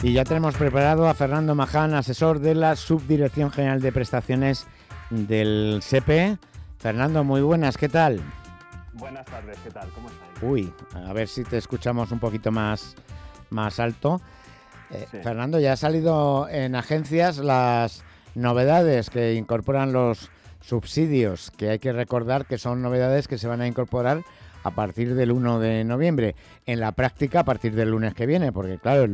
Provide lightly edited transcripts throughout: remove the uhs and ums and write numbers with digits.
Y ya tenemos preparado a Fernando Maján, asesor de la Subdirección General de Prestaciones del SEPE. Fernando, muy buenas, ¿qué tal? Buenas tardes, ¿qué tal? ¿Cómo estáis? Uy, a ver si te escuchamos un poquito más alto. Sí. Fernando, ya ha salido en agencias las novedades que incorporan los subsidios, que hay que recordar que son novedades que se van a incorporar a partir del 1 de noviembre. En la práctica, a partir del lunes que viene, porque claro,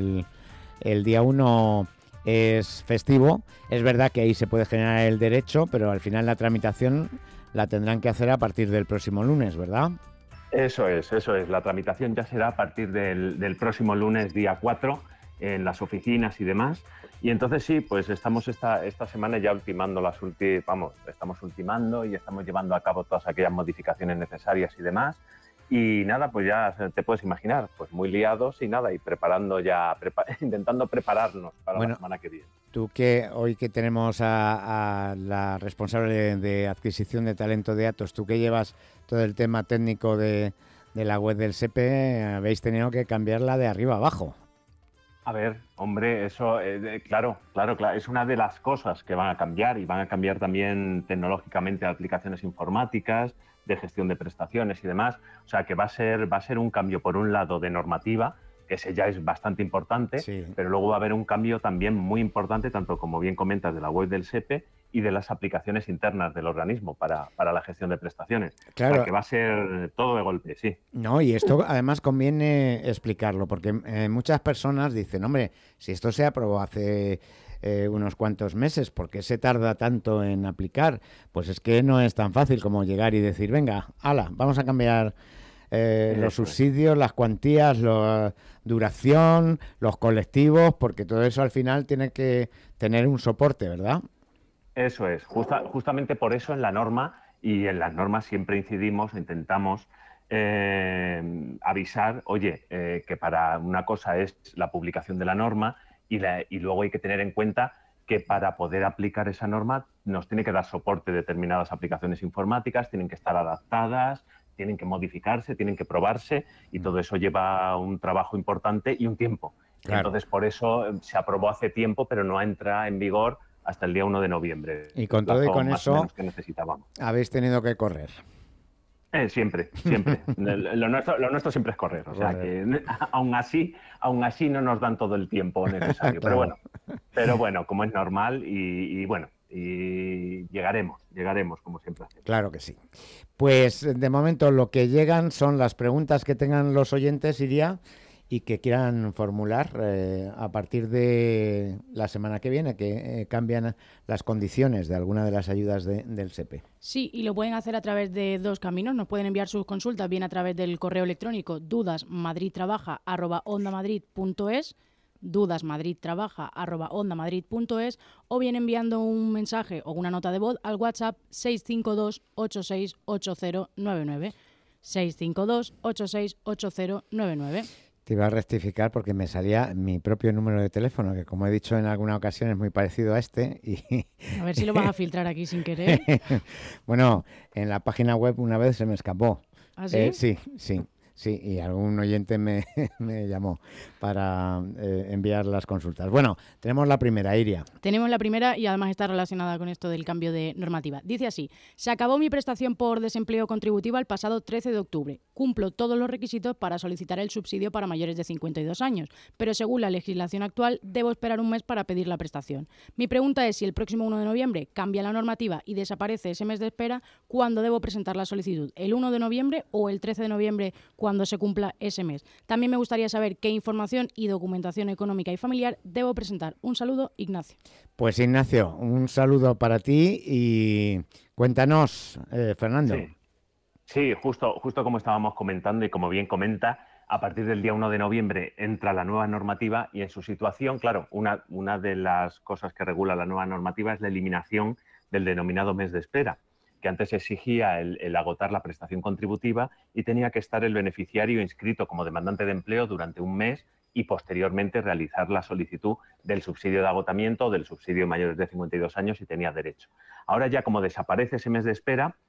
el día 1 es festivo. Es verdad que ahí se puede generar el derecho, pero al final la tramitación la tendrán que hacer a partir del próximo lunes, ¿verdad? Eso es. La tramitación ya será a partir del próximo lunes, día 4, en las oficinas y demás. Y entonces sí, pues estamos esta semana ya ultimando estamos ultimando y estamos llevando a cabo todas aquellas modificaciones necesarias y demás. Y nada, pues ya te puedes imaginar, pues muy liados y nada, y intentando prepararnos para la semana que viene. Tú que hoy que tenemos a la responsable de adquisición de talento de Atos, tú que llevas todo el tema técnico de la web del SEPE, habéis tenido que cambiarla de arriba abajo. A ver, hombre, eso, claro, es una de las cosas que van a cambiar y van a cambiar también tecnológicamente aplicaciones informáticas, de gestión de prestaciones y demás. O sea, que va a ser un cambio, por un lado, de normativa, que ese ya es bastante importante, sí, pero luego va a haber un cambio también muy importante, tanto como bien comentas, de la web del SEPE y de las aplicaciones internas del organismo para la gestión de prestaciones. Claro. O sea, que va a ser todo de golpe, sí. No, y esto además conviene explicarlo, porque muchas personas dicen, hombre, si esto se aprobó hace unos cuantos meses, ¿por qué se tarda tanto en aplicar? Pues es que no es tan fácil como llegar y decir, venga, hala, vamos a cambiar los subsidios, las cuantías, la duración, los colectivos, porque todo eso al final tiene que tener un soporte, ¿verdad? Eso es, justamente por eso en la norma, y en las normas siempre incidimos, intentamos avisar, oye, que para una cosa es la publicación de la norma y luego hay que tener en cuenta que para poder aplicar esa norma nos tiene que dar soporte determinadas aplicaciones informáticas, tienen que estar adaptadas, tienen que modificarse, tienen que probarse y todo eso lleva un trabajo importante y un tiempo. Claro. Entonces, por eso se aprobó hace tiempo, pero no entra en vigor hasta el día 1 de noviembre. Y con todo y con eso, que necesitábamos. Habéis tenido que correr. Siempre. Lo nuestro siempre es correr. O sea que aún así no nos dan todo el tiempo necesario. Claro. Pero bueno, como es normal y llegaremos como siempre hacemos. Claro que sí. Pues de momento lo que llegan son las preguntas que tengan los oyentes, Iria, y que quieran formular a partir de la semana que viene, que cambian las condiciones de alguna de las ayudas del SEPE. Sí, y lo pueden hacer a través de dos caminos. Nos pueden enviar sus consultas bien a través del correo electrónico dudasmadridtrabaja@ondamadrid.es, dudasmadridtrabaja@ondamadrid.es, o bien enviando un mensaje o una nota de voz al WhatsApp 652 868099. 652 868099. Te iba a rectificar porque me salía mi propio número de teléfono, que como he dicho en alguna ocasión es muy parecido a este. Y a ver si lo vas a filtrar aquí sin querer. Bueno, en la página web una vez se me escapó. ¿Ah, sí? Sí, y algún oyente me llamó para enviar las consultas. Bueno, tenemos la primera, Iria. Tenemos la primera y además está relacionada con esto del cambio de normativa. Dice así: se acabó mi prestación por desempleo contributiva el pasado 13 de octubre. Cumplo todos los requisitos para solicitar el subsidio para mayores de 52 años, pero según la legislación actual debo esperar un mes para pedir la prestación. Mi pregunta es si el próximo 1 de noviembre cambia la normativa y desaparece ese mes de espera, ¿cuándo debo presentar la solicitud? ¿El 1 de noviembre o el 13 de noviembre cuando se cumpla ese mes? También me gustaría saber qué información y documentación económica y familiar debo presentar. Un saludo, Ignacio. Pues Ignacio, un saludo para ti y cuéntanos, Fernando. Sí, justo como estábamos comentando y como bien comenta, a partir del día 1 de noviembre entra la nueva normativa y en su situación, claro, una de las cosas que regula la nueva normativa es la eliminación del denominado mes de espera, que antes exigía el agotar la prestación contributiva y tenía que estar el beneficiario inscrito como demandante de empleo durante un mes y posteriormente realizar la solicitud del subsidio de agotamiento o del subsidio mayores de 52 años si tenía derecho. Ahora ya como desaparece ese mes de espera,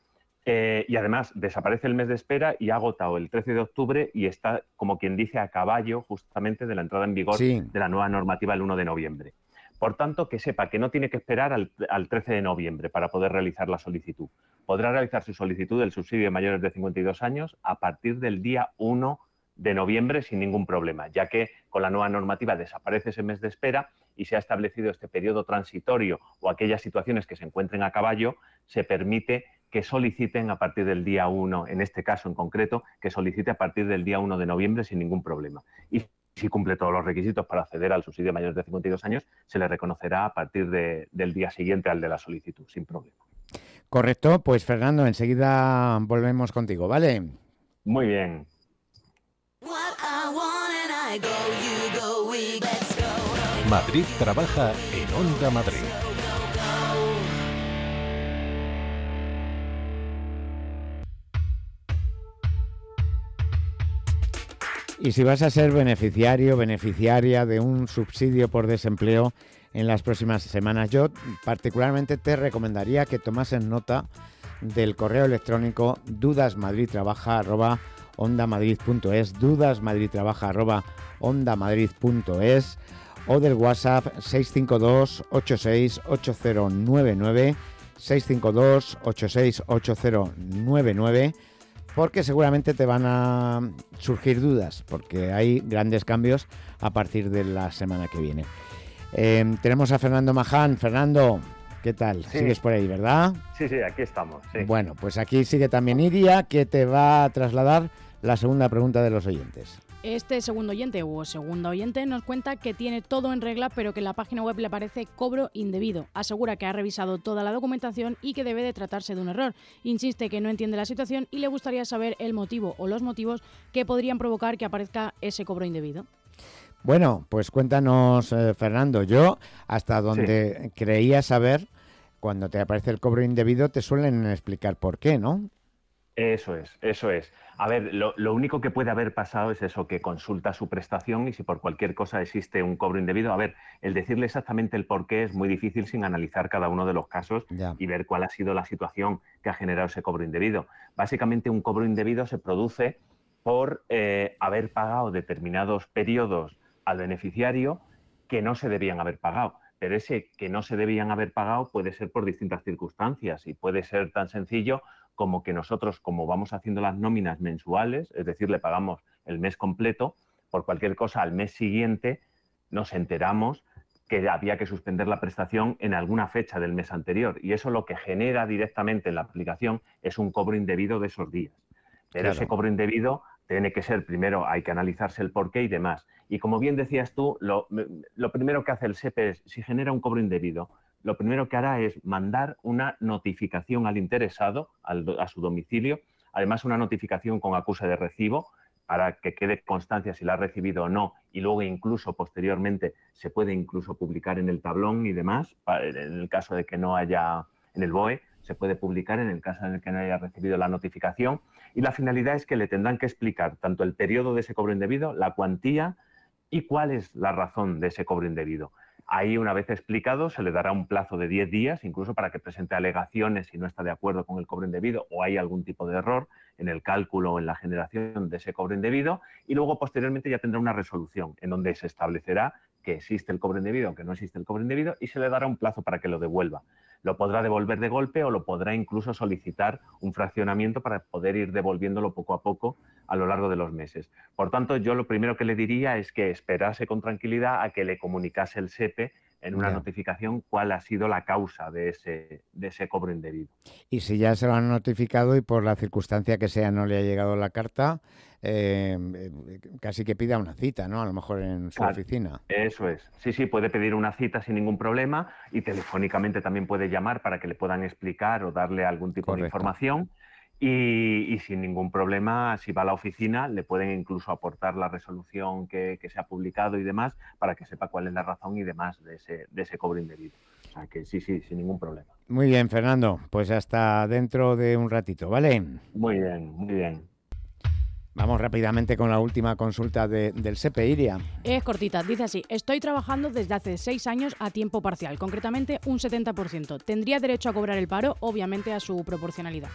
Y además desaparece el mes de espera y ha agotado el 13 de octubre y está, como quien dice, a caballo justamente de la entrada en vigor de la nueva normativa el 1 de noviembre. Por tanto, que sepa que no tiene que esperar al 13 de noviembre para poder realizar la solicitud. Podrá realizar su solicitud del subsidio de mayores de 52 años a partir del día 1 de noviembre sin ningún problema, ya que con la nueva normativa desaparece ese mes de espera y se ha establecido este periodo transitorio o aquellas situaciones que se encuentren a caballo, se permite que soliciten a partir del día 1, en este caso en concreto, que solicite a partir del día 1 de noviembre sin ningún problema. Y si cumple todos los requisitos para acceder al subsidio de mayores de 52 años, se le reconocerá a partir del día siguiente al de la solicitud, sin problema. Correcto, pues Fernando, enseguida volvemos contigo, ¿vale? Muy bien. Madrid trabaja en Onda Madrid. Y si vas a ser beneficiario, beneficiaria de un subsidio por desempleo en las próximas semanas, yo particularmente te recomendaría que tomases nota del correo electrónico dudasmadridtrabaja@ondamadrid.es, dudasmadridtrabaja@ondamadrid.es o del WhatsApp 652 86 8099, 652 86 8099, porque seguramente te van a surgir dudas, porque hay grandes cambios a partir de la semana que viene. Tenemos a Fernando Maján. Fernando, ¿qué tal? Sí. Sigues por ahí, ¿verdad? Sí, aquí estamos. Sí. Bueno, pues aquí sigue también Iria, que te va a trasladar la segunda pregunta de los oyentes. Este segundo oyente o segunda oyente nos cuenta que tiene todo en regla, pero que en la página web le aparece cobro indebido. Asegura que ha revisado toda la documentación y que debe de tratarse de un error. Insiste que no entiende la situación y le gustaría saber el motivo o los motivos que podrían provocar que aparezca ese cobro indebido. Bueno, pues cuéntanos, Fernando. Yo, hasta donde creía saber, cuando te aparece el cobro indebido, te suelen explicar por qué, ¿no? Eso es. A ver, lo único que puede haber pasado es eso, que consulta su prestación y si por cualquier cosa existe un cobro indebido. A ver, el decirle exactamente el por qué es muy difícil sin analizar cada uno de los casos y ver cuál ha sido la situación que ha generado ese cobro indebido. Básicamente, un cobro indebido se produce por haber pagado determinados periodos al beneficiario que no se debían haber pagado. Pero ese que no se debían haber pagado puede ser por distintas circunstancias y puede ser tan sencillo como que nosotros, como vamos haciendo las nóminas mensuales, es decir, le pagamos el mes completo, por cualquier cosa al mes siguiente nos enteramos que había que suspender la prestación en alguna fecha del mes anterior y eso lo que genera directamente en la aplicación es un cobro indebido de esos días. Pero ese cobro indebido tiene que ser, primero hay que analizarse el porqué y demás. Y como bien decías tú, lo primero que hace el SEPE es, si genera un cobro indebido, lo primero que hará es mandar una notificación al interesado, a su domicilio, además una notificación con acuse de recibo, para que quede constancia si la ha recibido o no, y luego incluso posteriormente se puede incluso publicar en el tablón y demás, en el caso de que no haya, en el BOE, se puede publicar en el caso en el que no haya recibido la notificación, y la finalidad es que le tendrán que explicar tanto el periodo de ese cobro indebido, la cuantía y cuál es la razón de ese cobro indebido. Ahí, una vez explicado, se le dará un plazo de 10 días, incluso para que presente alegaciones si no está de acuerdo con el cobro indebido o hay algún tipo de error en el cálculo o en la generación de ese cobro indebido, y luego posteriormente ya tendrá una resolución en donde se establecerá que existe el cobro indebido o que no existe el cobro indebido y se le dará un plazo para que lo devuelva. Lo podrá devolver de golpe o lo podrá incluso solicitar un fraccionamiento para poder ir devolviéndolo poco a poco a lo largo de los meses. Por tanto, yo lo primero que le diría es que esperase con tranquilidad a que le comunicase el SEPE en una notificación cuál ha sido la causa de ese cobro indebido. Y si ya se lo han notificado y por la circunstancia que sea no le ha llegado la carta, casi que pida una cita, ¿no? A lo mejor en su oficina. Eso es. Sí, puede pedir una cita sin ningún problema y telefónicamente también puede llamar para que le puedan explicar o darle algún tipo de información. Y sin ningún problema, si va a la oficina, le pueden incluso aportar la resolución que se ha publicado y demás para que sepa cuál es la razón y demás de ese cobro indebido. O sea que sí, sin ningún problema. Muy bien, Fernando. Pues hasta dentro de un ratito, ¿vale? Muy bien. Vamos rápidamente con la última consulta del SEPE, Iria. Es cortita, dice así: estoy trabajando desde hace 6 años a tiempo parcial, concretamente un 70%. ¿Tendría derecho a cobrar el paro? Obviamente a su proporcionalidad.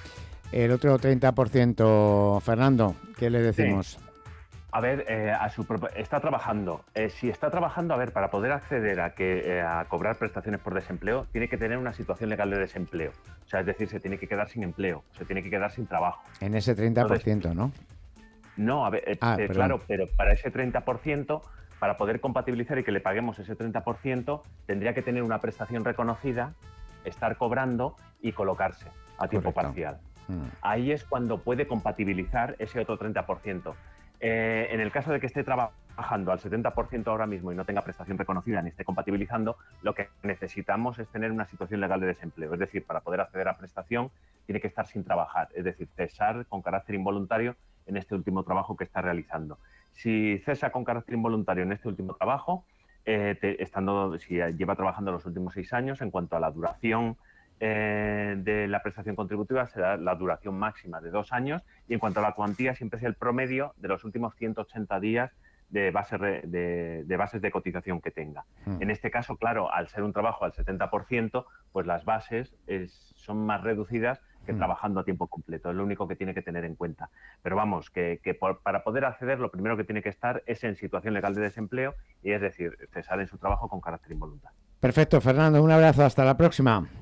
el otro 30%, Fernando, ¿qué le decimos? Sí. A ver, está trabajando. Si está trabajando, a ver, para poder acceder a cobrar prestaciones por desempleo, tiene que tener una situación legal de desempleo. O sea, es decir, se tiene que quedar sin empleo, se tiene que quedar sin trabajo. En ese 30%, ¿no? No, a ver, claro, pero para ese 30%, para poder compatibilizar y que le paguemos ese 30%, tendría que tener una prestación reconocida, estar cobrando y colocarse a tiempo parcial. Ahí es cuando puede compatibilizar ese otro 30%. En el caso de que esté trabajando al 70% ahora mismo y no tenga prestación reconocida ni esté compatibilizando, lo que necesitamos es tener una situación legal de desempleo. Es decir, para poder acceder a prestación tiene que estar sin trabajar, es decir, cesar con carácter involuntario en este último trabajo que está realizando. Si cesa con carácter involuntario en este último trabajo, si lleva trabajando los últimos 6 años, en cuanto a la duración de la prestación contributiva, será la duración máxima de 2 años, y en cuanto a la cuantía, siempre es el promedio de los últimos 180 días de bases de cotización que tenga. En este caso, claro, al ser un trabajo al 70%, pues las bases son más reducidas que trabajando a tiempo completo. Es lo único que tiene que tener en cuenta. Pero vamos, para poder acceder, lo primero que tiene que estar es en situación legal de desempleo, y es decir, cesar en su trabajo con carácter involuntario. Perfecto, Fernando, un abrazo, hasta la próxima.